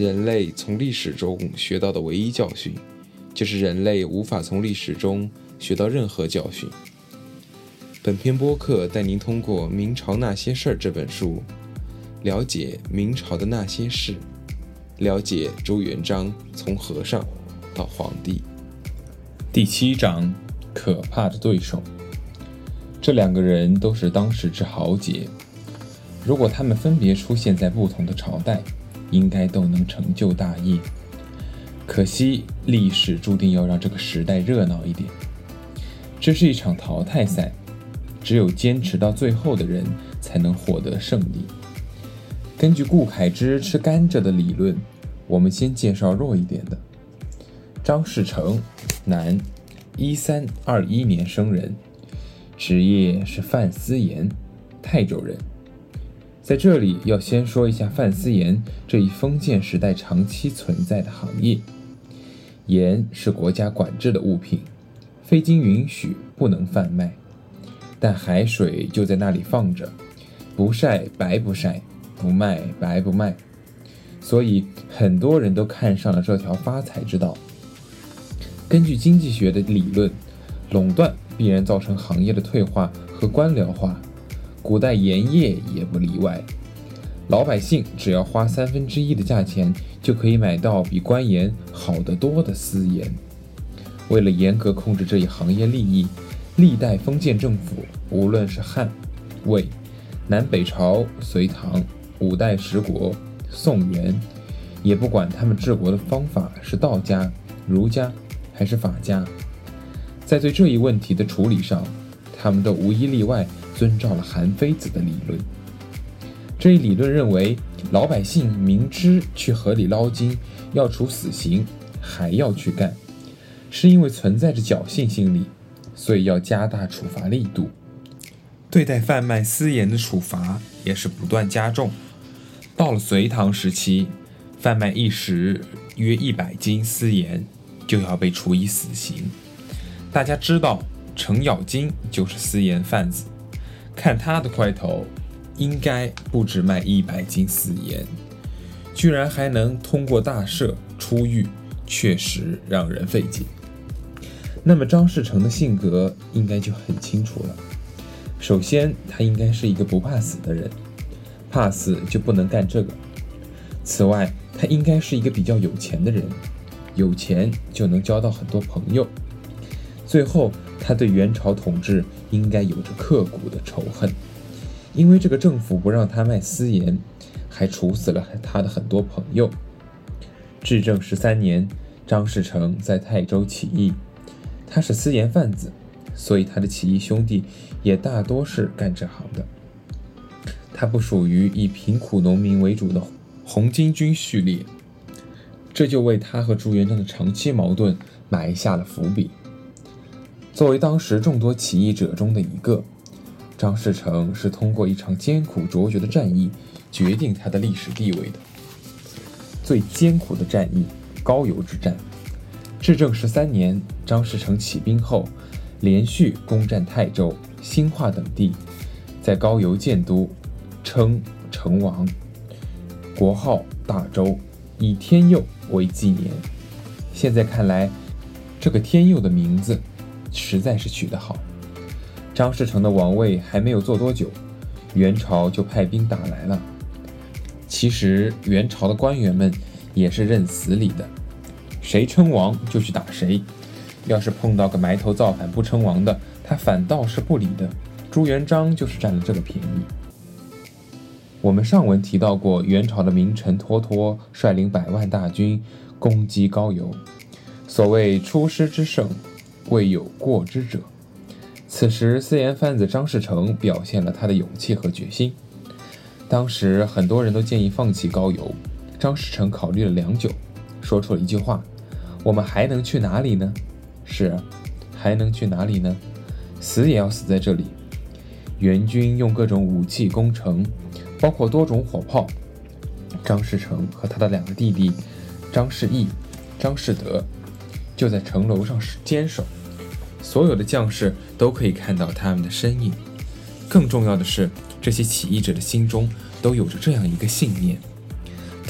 人类从历史中学到的唯一教训，就是人类无法从历史中学到任何教训。本篇播客带您通过《明朝那些事儿》这本书，了解明朝的那些事，了解朱元璋从和尚到皇帝。 第7章，可怕的对手。这2个人都是当时之豪杰，如果他们分别出现在不同的朝代，应该都能成就大业。可惜历史注定要让这个时代热闹一点。这是一场淘汰赛，只有坚持到最后的人才能获得胜利。根据顾恺之吃甘蔗的理论，我们先介绍弱一点的。张士诚，男，1321年生人，职业是范思盐，泰州人。在这里要先说一下范思盐这一封建时代长期存在的行业。盐是国家管制的物品，非经允许不能贩卖，但海水就在那里放着，不晒白不晒，不卖白不卖，所以很多人都看上了这条发财之道。根据经济学的理论，垄断必然造成行业的退化和官僚化，古代盐业也不例外。老百姓只要花1/3的价钱，就可以买到比官盐好得多的私盐。为了严格控制这一行业利益，历代封建政府，无论是汉、魏、南北朝、隋唐、5代十国、宋元，也不管他们治国的方法是道家、儒家还是法家，在对这一问题的处理上，他们都无一例外遵照了韩非子的理论。这一理论认为，老百姓明知去河里捞金要处死刑，还要去干，是因为存在着侥幸心理，所以要加大处罚力度。对待贩卖私盐的处罚也是不断加重。到了隋唐时期，贩卖一石约100斤私盐就要被处以死刑。大家知道程咬金就是私盐贩子，看他的块头，应该不止卖100斤私盐，居然还能通过大赦出狱，确实让人费解。那么张士诚的性格应该就很清楚了。首先，他应该是一个不怕死的人，怕死就不能干这个。此外，他应该是一个比较有钱的人，有钱就能交到很多朋友。最后，他对元朝统治应该有着刻骨的仇恨，因为这个政府不让他卖私盐，还处死了他的很多朋友。至正13年，张士诚在泰州起义，他是私盐贩子，所以他的起义兄弟也大多是干这行的。他不属于以贫苦农民为主的红巾军序列，这就为他和朱元璋的长期矛盾埋下了伏笔。作为当时众多起义者中的一个，张士诚是通过一场艰苦卓绝的战役决定他的历史地位的。最艰苦的战役，高邮之战。至正13年，张士诚起兵后，连续攻占泰州、兴化等地，在高邮建都，称成王，国号大周，以天佑为纪年。现在看来，这个天佑的名字实在是取得好。张士诚的王位还没有坐多久，元朝就派兵打来了。其实元朝的官员们也是认死理的，谁称王就去打谁，要是碰到个埋头造反不称王的，他反倒是不理的。朱元璋就是占了这个便宜。我们上文提到过，元朝的名臣脱脱率领100万大军攻击高邮，所谓出师之胜，未有过之者。此时私盐贩子张士诚表现了他的勇气和决心。当时很多人都建议放弃高邮，张士诚考虑了良久，说出了一句话：我们还能去哪里呢？是啊，还能去哪里呢？死也要死在这里。元军用各种武器攻城，包括多种火炮。张士诚和他的2个弟弟张士义、张士德就在城楼上坚守，所有的将士都可以看到他们的身影。更重要的是，这些起义者的心中都有着这样一个信念：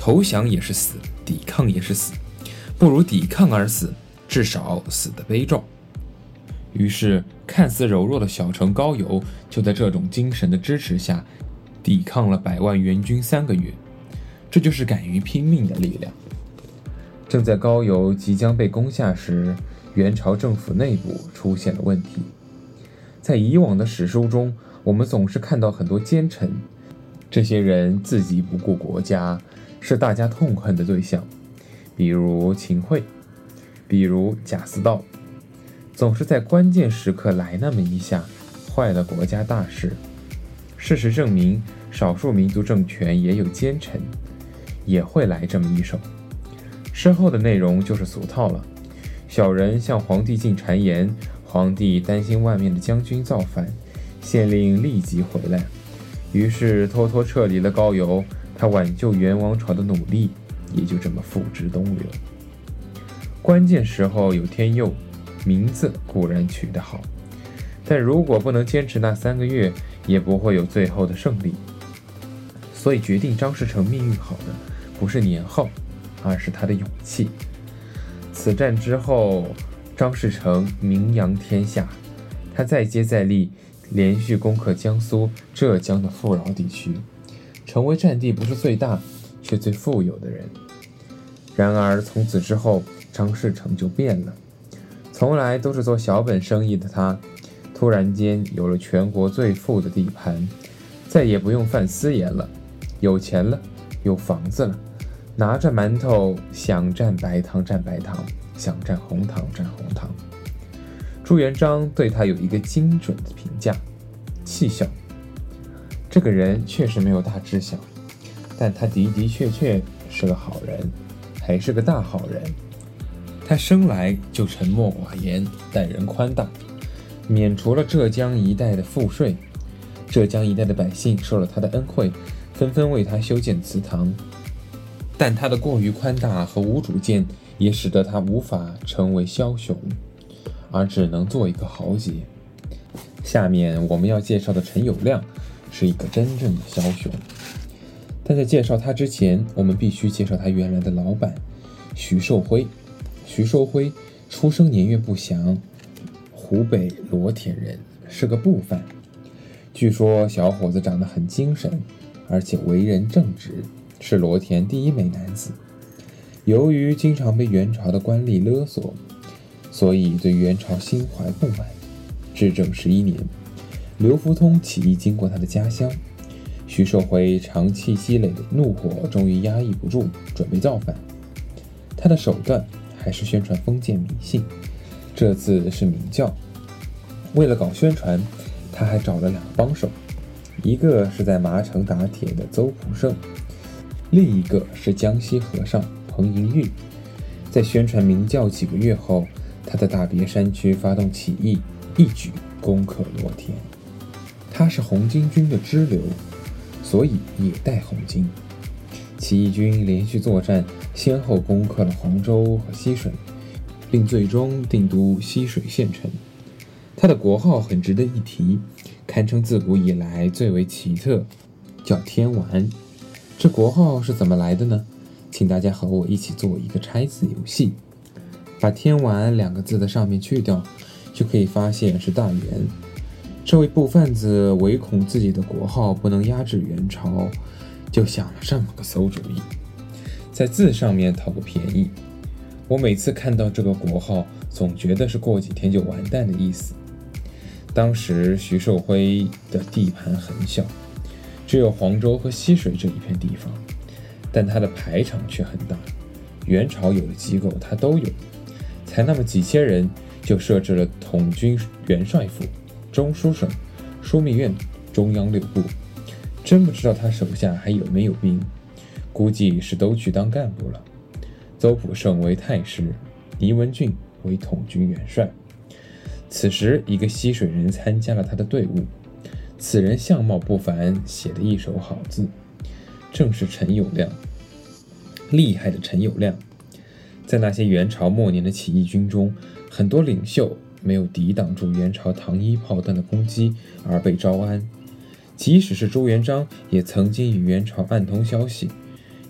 投降也是死，抵抗也是死，不如抵抗而死，至少死得悲壮。于是看似柔弱的小城高邮就在这种精神的支持下抵抗了100万援军3个月，这就是敢于拼命的力量。正在高邮即将被攻下时，元朝政府内部出现了问题。在以往的史书中，我们总是看到很多奸臣，这些人自己不顾国家，是大家痛恨的对象，比如秦桧，比如贾似道，总是在关键时刻来那么一下，坏了国家大事。事实证明，少数民族政权也有奸臣，也会来这么一手。事后的内容就是俗套了，小人向皇帝进谗言，皇帝担心外面的将军造反，县令立即回来，于是偷偷撤离了高邮，他挽救元王朝的努力也就这么付之东流。关键时候有天佑，名字固然取得好，但如果不能坚持那3个月，也不会有最后的胜利。所以决定张士诚命运好的不是年号，而是他的勇气。此战之后，张士诚名扬天下，他再接再厉，连续攻克江苏、浙江的富饶地区，成为战地不是最大却最富有的人。然而从此之后，张士诚就变了。从来都是做小本生意的他，突然间有了全国最富的地盘，再也不用犯私盐了，有钱了，有房子了，拿着馒头想蘸白糖蘸白糖，想蘸红糖蘸红糖。朱元璋对他有一个精准的评价：气小。这个人确实没有大志向，但他的的确确是个好人，还是个大好人。他生来就沉默寡言，待人宽大，免除了浙江一带的赋税。浙江一带的百姓受了他的恩惠，纷纷为他修建祠堂。但他的过于宽大和无主见，也使得他无法成为枭雄，而只能做一个豪杰。下面我们要介绍的陈友谅是一个真正的枭雄，但在介绍他之前，我们必须介绍他原来的老板徐寿辉。徐寿辉出生年月不详，湖北罗田人，是个布贩。据说小伙子长得很精神，而且为人正直，是罗田第一美男子。由于经常被元朝的官吏勒索，所以对元朝心怀不满。至正11年，刘福通起义经过他的家乡，徐寿辉长期积累的怒火终于压抑不住，准备造反。他的手段还是宣传封建迷信，这次是明教。为了搞宣传，他还找了2个帮手，一个是在麻城打铁的邹普胜，另一个是江西和尚彭莹玉。在宣传明教几个月后，他在大别山区发动起义，一举攻克罗田。他是红巾军的支流，所以也带红巾。起义军连续作战，先后攻克了黄州和溪水，并最终定都溪水县城。他的国号很值得一提，堪称自古以来最为奇特，叫天丸。这国号是怎么来的呢？请大家和我一起做一个拆字游戏，把天丸2个字的上面去掉，就可以发现是大元。这位布贩子唯恐自己的国号不能压制元朝，就想了这么个馊主意，在字上面讨个便宜。我每次看到这个国号，总觉得是过几天就完蛋的意思。当时徐寿辉的地盘很小，只有黄州和溪水这一片地方，但他的排场却很大。元朝有的机构他都有，才那么几千人就设置了统军元帅府、中书省、枢密院、中央6部。真不知道他手下还有没有兵，估计是都去当干部了。邹普胜为太师，倪文俊为统军元帅。此时一个溪水人参加了他的队伍，此人相貌不凡，写得一手好字，正是陈友谅。厉害的陈友谅，在那些元朝末年的起义军中，很多领袖没有抵挡住元朝糖衣炮弹的攻击而被招安。即使是朱元璋也曾经与元朝暗通消息，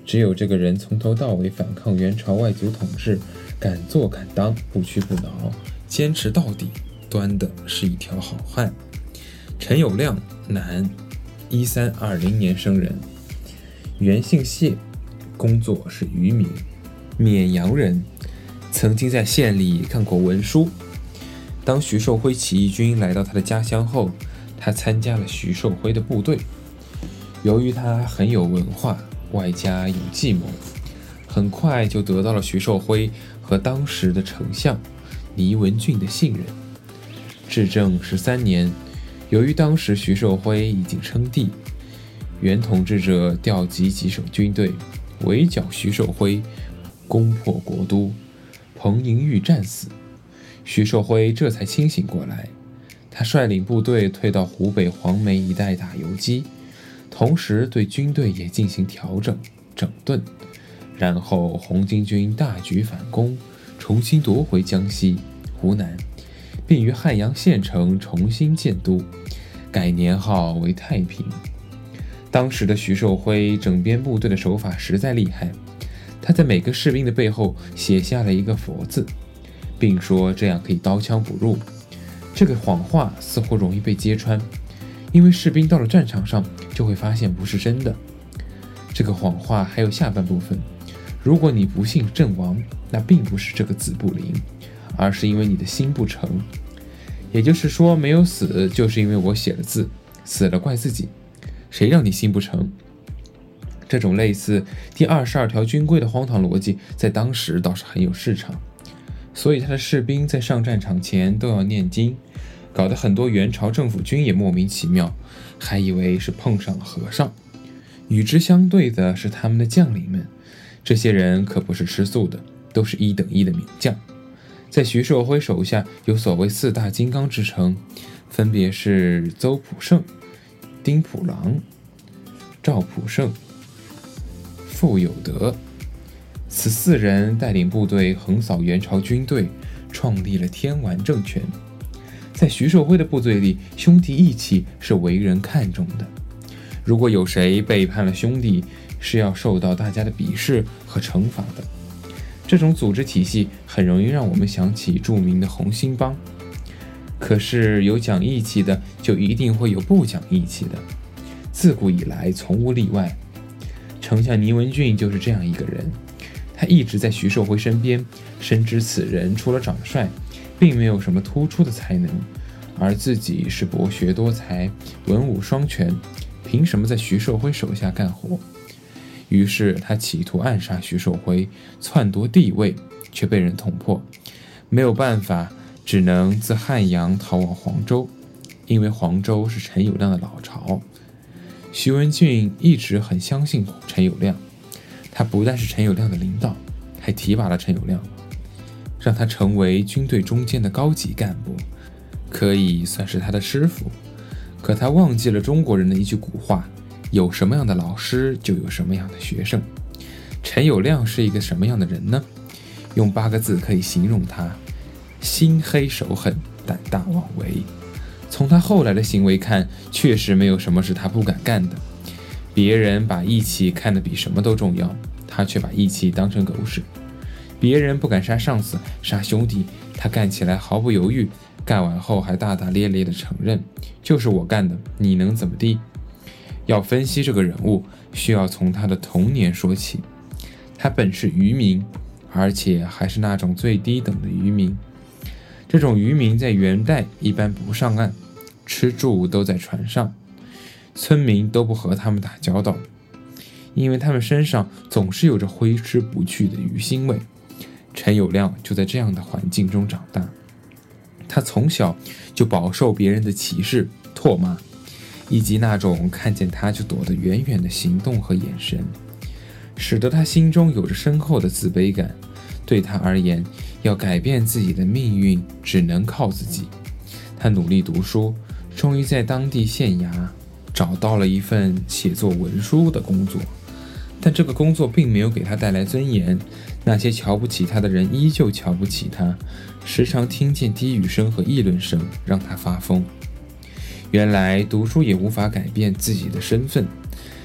只有这个人从头到尾反抗元朝外族统治，敢做敢当，不屈不挠，坚持到底，端的是一条好汉。陈友谅，男，1320年生人，原姓谢，工作是渔民，绵阳人，曾经在县里干过文书。当徐寿辉起义军来到他的家乡后，他参加了徐寿辉的部队。由于他很有文化，外加有计谋，很快就得到了徐寿辉和当时的丞相倪文俊的信任。至正13年，由于当时徐寿辉已经称帝，原统治者调集几省军队围剿徐寿辉，攻破国都，彭莹玉战死。徐寿辉这才清醒过来，他率领部队退到湖北黄梅一带打游击，同时对军队也进行调整整顿，然后红巾军大举反攻，重新夺回江西、湖南，并于汉阳县城重新建都，改年号为太平。当时的徐寿辉整编部队的手法实在厉害，他在每个士兵的背后写下了一个佛字，并说这样可以刀枪不入。这个谎话似乎容易被揭穿，因为士兵到了战场上就会发现不是真的。这个谎话还有下半部分，如果你不信阵亡，那并不是这个子不灵，而是因为你的心不诚。也就是说，没有死就是因为我写了字，死了怪自己，谁让你心不诚？这种类似第22条军规的荒唐逻辑在当时倒是很有市场，所以他的士兵在上战场前都要念经，搞得很多元朝政府军也莫名其妙，还以为是碰上了和尚。与之相对的是他们的将领们，这些人可不是吃素的，都是一等一的名将。在徐寿辉手下有所谓4大金刚之称，分别是邹普胜、丁普郎、赵普胜、傅有德。此4人带领部队横扫元朝军队，创立了天完政权。在徐寿辉的部队里，兄弟义气是为人看重的，如果有谁背叛了兄弟，是要受到大家的鄙视和惩罚的。这种组织体系很容易让我们想起著名的红星帮。可是有讲义气的，就一定会有不讲义气的，自古以来从无例外。丞相倪文俊就是这样一个人，他一直在徐寿辉身边，深知此人除了长得帅，并没有什么突出的才能，而自己是博学多才，文武双全，凭什么在徐寿辉手下干活？于是他企图暗杀徐寿辉，篡夺帝位，却被人捅破，没有办法，只能自汉阳逃往黄州，因为黄州是陈友谅的老巢。徐文俊一直很相信陈友谅，他不但是陈友谅的领导，还提拔了陈友谅，让他成为军队中间的高级干部，可以算是他的师傅。可他忘记了中国人的一句古话，有什么样的老师就有什么样的学生。陈友谅是一个什么样的人呢？用8个字可以形容他：心黑手狠，胆大妄为。从他后来的行为看，确实没有什么是他不敢干的。别人把义气看得比什么都重要，他却把义气当成狗屎。别人不敢杀上司、杀兄弟，他干起来毫不犹豫，干完后还大大咧咧地承认，就是我干的，你能怎么地？要分析这个人物，需要从他的童年说起。他本是渔民，而且还是那种最低等的渔民。这种渔民在元代一般不上岸，吃住都在船上，村民都不和他们打交道，因为他们身上总是有着挥之不去的鱼腥味。陈友谅就在这样的环境中长大，他从小就饱受别人的歧视、唾骂，以及那种看见他就躲得远远的行动和眼神，使得他心中有着深厚的自卑感。对他而言，要改变自己的命运，只能靠自己。他努力读书，终于在当地县衙找到了一份写作文书的工作，但这个工作并没有给他带来尊严。那些瞧不起他的人依旧瞧不起他，时常听见低语声和议论声，让他发疯。原来读书也无法改变自己的身份，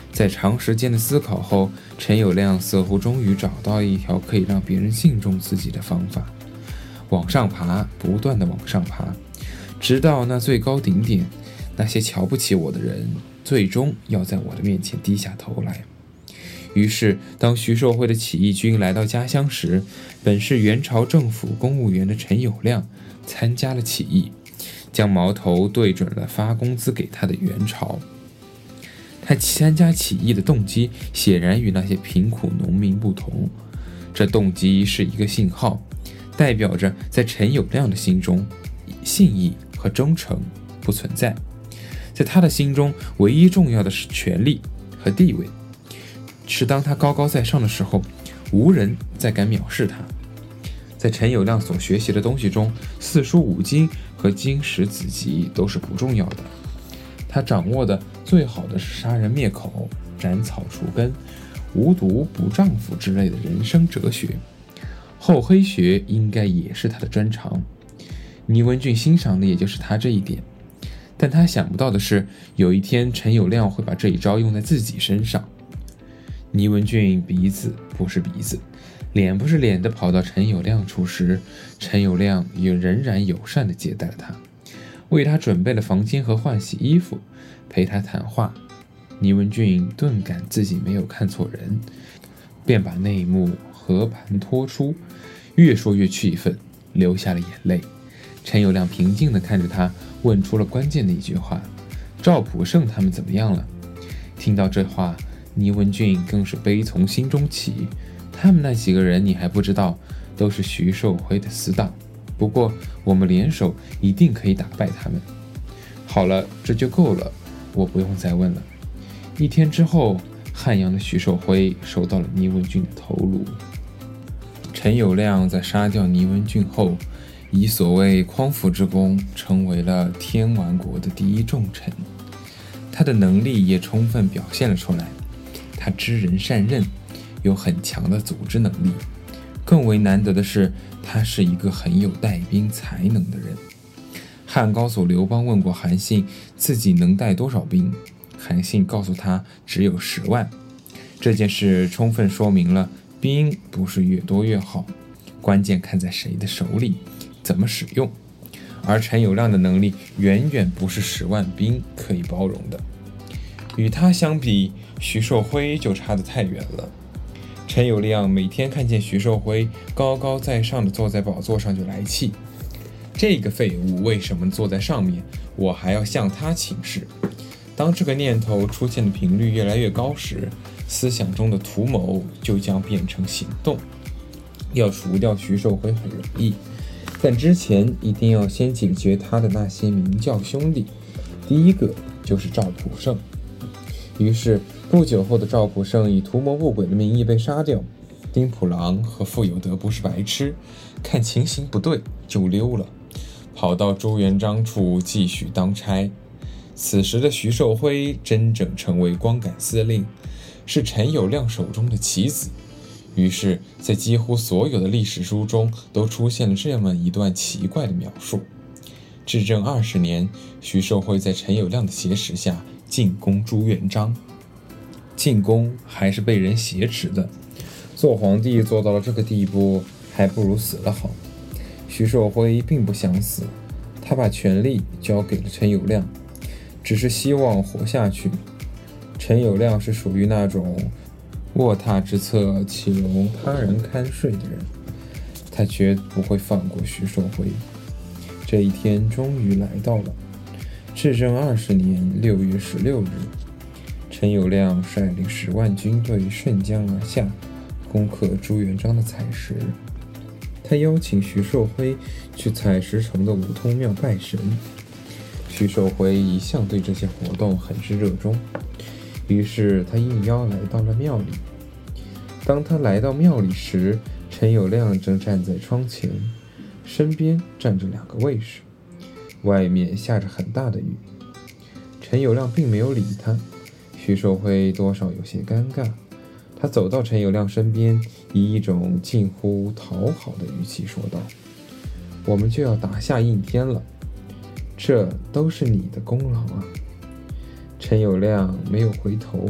在长时间的思考后，陈友谅似乎终于找到一条可以让别人信重自己的方法。往上爬，不断地往上爬，直到那最高顶点，那些瞧不起我的人最终要在我的面前低下头来。于是当徐寿辉的起义军来到家乡时，本是元朝政府公务员的陈友谅参加了起义，将矛头对准了发工资给他的元朝。他参加起义的动机显然与那些贫苦农民不同，这动机是一个信号，代表着在陈友谅的心中，信义和忠诚不存在。在他的心中，唯一重要的是权力和地位，是当他高高在上的时候，无人再敢藐视他。在陈友谅所学习的东西中，四书五经和经史子集都是不重要的，他掌握的最好的是杀人灭口、斩草除根、无毒不丈夫之类的人生哲学。厚黑学应该也是他的专长，倪文俊欣赏的也就是他这一点。但他想不到的是，有一天陈友谅会把这一招用在自己身上。倪文俊鼻子不是鼻子，脸不是脸的跑到陈友谅处时，陈友谅也仍然友善地接待了他，为他准备了房间和换洗衣服，陪他谈话。倪文俊顿感自己没有看错人，便把那一幕和盘托出，越说越气愤，流下了眼泪。陈友谅平静地看着他，问出了关键的一句话：赵普胜他们怎么样了？听到这话，倪文俊更是悲从心中起。他们那几个人你还不知道，都是徐寿辉的死党，不过我们联手一定可以打败他们。好了，这就够了，我不用再问了。1天之后，汉阳的徐寿辉收到了倪文俊的头颅。陈友谅在杀掉倪文俊后，以所谓匡扶之功，成为了天完国的第一重臣。他的能力也充分表现了出来，他知人善任，有很强的组织能力。更为难得的是，他是一个很有带兵才能的人。汉高祖刘邦问过韩信自己能带多少兵，韩信告诉他只有10万。这件事充分说明了兵不是越多越好，关键看在谁的手里，怎么使用。而陈友谅的能力远远不是10万兵可以包容的，与他相比，徐寿辉就差得太远了。陈友谅每天看见徐寿辉高高在上的坐在宝座上就来气，这个废物为什么坐在上面，我还要向他请示。当这个念头出现的频率越来越高时，思想中的图谋就将变成行动。要除掉徐寿辉很容易，但之前一定要先解决他的那些明教兄弟，第一个就是赵普胜。于是不久后的赵普胜以图谋不轨的名义被杀掉。丁普郎和傅有德不是白痴，看情形不对就溜了，跑到朱元璋处继续当差。此时的徐寿辉真正成为光杆司令，是陈友谅手中的棋子。于是在几乎所有的历史书中都出现了这么一段奇怪的描述：至正20年，徐寿辉在陈友谅的挟持下进攻朱元璋，进攻还是被人挟持的。做皇帝做到了这个地步，还不如死了好。徐寿辉并不想死，他把权力交给了陈友谅，只是希望活下去。陈友谅是属于那种卧榻之侧岂容他人酣睡的人，他绝不会放过徐寿辉。这一天终于来到了，至正20年6月16日，陈友谅率领10万军队顺江而下，攻克朱元璋的采石。他邀请徐寿辉去采石城的五通庙拜神。徐寿辉一向对这些活动很是热衷，于是他应邀来到了庙里。当他来到庙里时，陈友谅正站在窗前，身边站着2个卫士，外面下着很大的雨。陈友谅并没有理他，徐寿辉多少有些尴尬。他走到陈友谅身边，以一种近乎讨好的语气说道：我们就要打下应天了，这都是你的功劳啊。陈友谅没有回头，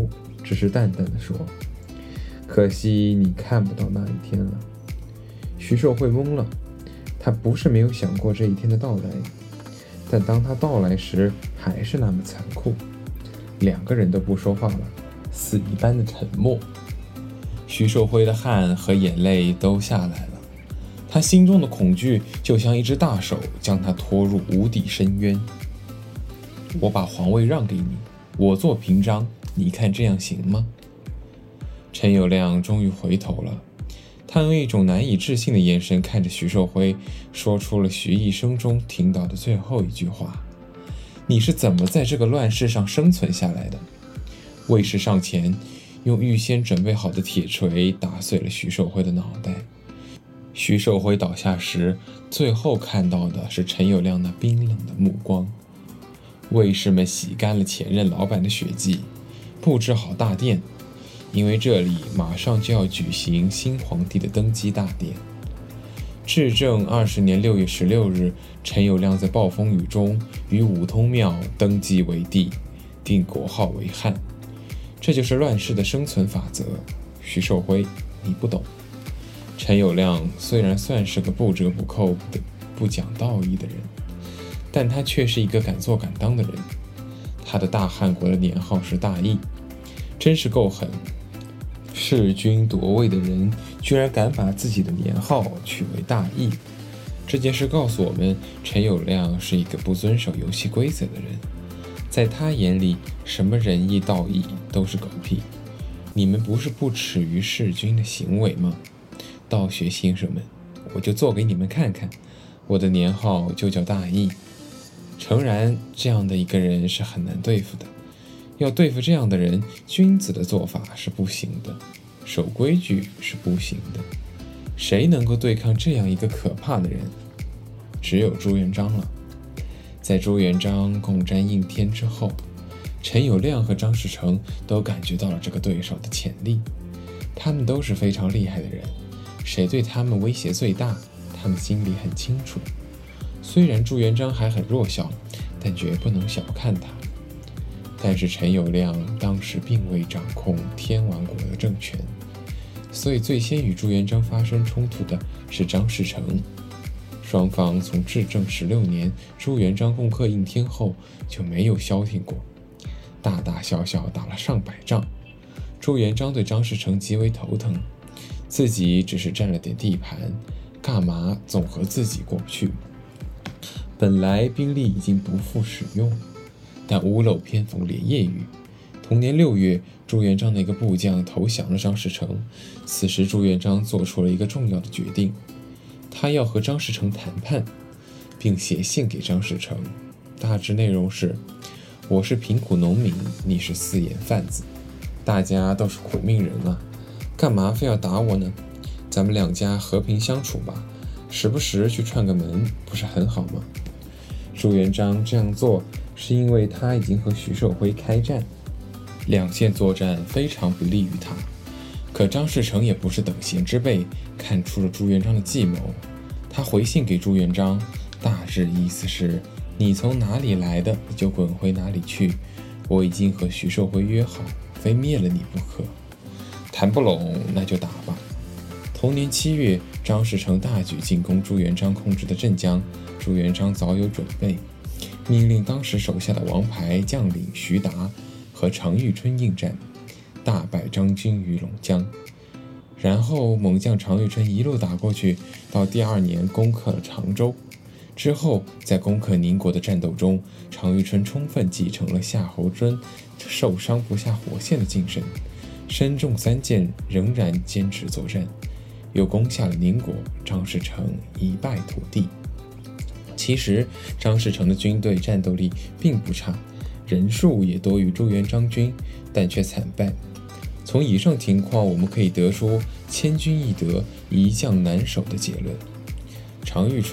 只是淡淡的说：“可惜你看不到那一天了。”徐寿辉懵了，他不是没有想过这一天的到来，但当他到来时，还是那么残酷。两个人都不说话了，死一般的沉默。徐寿辉的汗和眼泪都下来了，他心中的恐惧就像一只大手将他拖入无底深渊。我把皇位让给你，我做平章，你看这样行吗？陈友谅终于回头了，他用一种难以置信的眼神看着徐寿辉，说出了徐一生中听到的最后一句话：你是怎么在这个乱世上生存下来的？卫士上前用预先准备好的铁锤打碎了徐寿辉的脑袋。徐寿辉倒下时，最后看到的是陈友谅那冰冷的目光。卫士们洗干了前任老板的血迹，布置好大殿，因为这里马上就要举行新皇帝的登基大典。至正20年6月16日，陈友谅在暴风雨中于武通庙登基为帝，定国号为汉。这就是乱世的生存法则。徐寿辉，你不懂。陈友谅虽然算是个不折不扣的不讲道义的人，但他却是一个敢做敢当的人。他的大汉国的年号是大义，真是够狠。弑君夺位的人居然敢把自己的年号取为大义，这件事告诉我们，陈友谅是一个不遵守游戏规则的人。在他眼里，什么仁义道义都是狗屁。你们不是不耻于弑君的行为吗？道学先生们，我就做给你们看看，我的年号就叫大义。诚然，这样的一个人是很难对付的。要对付这样的人，君子的做法是不行的，守规矩是不行的。谁能够对抗这样一个可怕的人？只有朱元璋了。在朱元璋共沾应天之后，陈友谅和张士诚都感觉到了这个对手的潜力。他们都是非常厉害的人，谁对他们威胁最大，他们心里很清楚。虽然朱元璋还很弱小，但绝不能小看他。但是陈友谅当时并未掌控天王国的政权，所以最先与朱元璋发生冲突的是张士诚。双方从至正16年朱元璋攻克应天后就没有消停过，大大小小打了上百仗。朱元璋对张士诚极为头疼，自己只是占了点地盘，干嘛总和自己过不去？本来兵力已经不复使用，但屋漏偏逢连夜雨。同年6月，朱元璋的一个部将投降了张士诚。此时朱元璋做出了一个重要的决定，他要和张士诚谈判，并写信给张士诚，大致内容是：我是贫苦农民，你是四眼贩子，大家都是苦命人啊，干嘛非要打我呢？咱们两家和平相处吧，时不时去串个门，不是很好吗？朱元璋这样做是因为他已经和徐寿辉开战，两线作战非常不利于他。可张士诚也不是等闲之辈，看出了朱元璋的计谋。他回信给朱元璋，大致意思是：你从哪里来的就滚回哪里去，我已经和徐寿辉约好，非灭了你不可。谈不拢那就打吧。同年7月，张士诚大举进攻朱元璋控制的镇江，朱元璋早有准备，命令当时手下的王牌将领徐达和常遇春应战，大败张军于陇江。然后猛将常遇春一路打过去，到第2年攻克了常州。之后在攻克宁国的战斗中，常遇春充分继承了夏侯惇受伤不下火线的精神，身中3箭，仍然坚持作战，又攻下了宁国，张士诚一败涂地。其实张士诚的军队战斗力并不差，人数也多于朱元璋军，但却惨败。从以上情况我们可以得出千军易得，一将难守的结论。常遇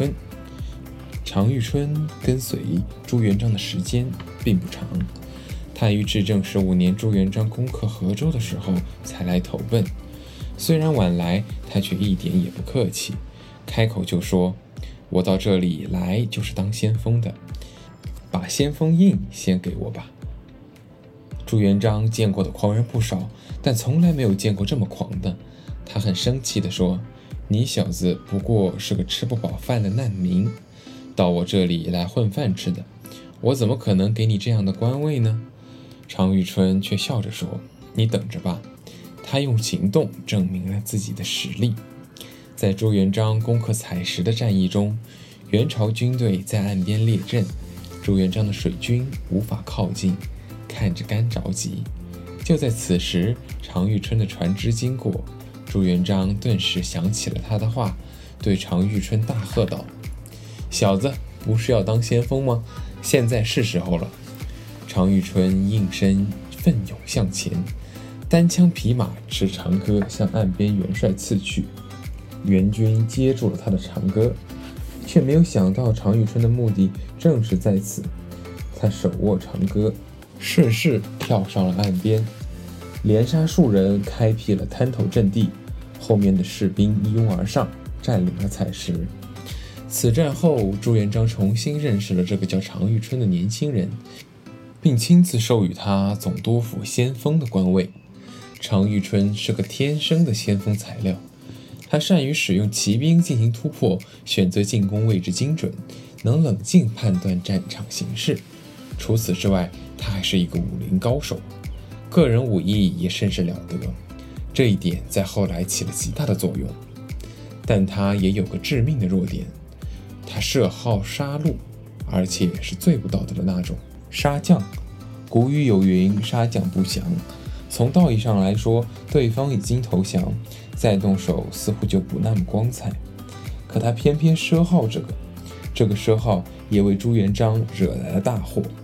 春跟随朱元璋的时间并不长，他于至正15年朱元璋攻克河州的时候才来投奔。虽然晚来，他却一点也不客气，开口就说：我到这里来就是当先锋的，把先锋印先给我吧。 朱元璋见过的狂人不少，但从来没有见过这么狂的。他很生气地说：“你小子不过是个吃不饱饭的难民，到我这里来混饭吃的，我怎么可能给你这样的官位呢？”常遇春却笑着说：“你等着吧。”他用行动证明了自己的实力。在朱元璋攻克采石的战役中，元朝军队在岸边列阵，朱元璋的水军无法靠近，看着干着急。就在此时，常遇春的船只经过，朱元璋顿时想起了他的话，对常遇春大喝道：“小子，不是要当先锋吗？现在是时候了。”常遇春应声奋勇向前，单枪匹马持长戈向岸边元帅刺去。元军接住了他的长戈，却没有想到常遇春的目的正是在此。他手握长戈，顺势跳上了岸边，连杀数人，开辟了滩头阵地。后面的士兵一拥而上，占领了采石。此战后，朱元璋重新认识了这个叫常遇春的年轻人，并亲自授予他总督府先锋的官位。常遇春是个天生的先锋材料，他善于使用骑兵进行突破，选择进攻位置精准，能冷静判断战场形势。除此之外，他还是一个武林高手，个人武艺也甚是了得，这一点在后来起了极大的作用。但他也有个致命的弱点，他嗜好杀戮，而且是最不道德的那种杀将。古语有云：“杀将不降。”从道义上来说，对方已经投降，再动手似乎就不那么光彩。可他偏偏奢好这个奢好也为朱元璋惹来了大祸。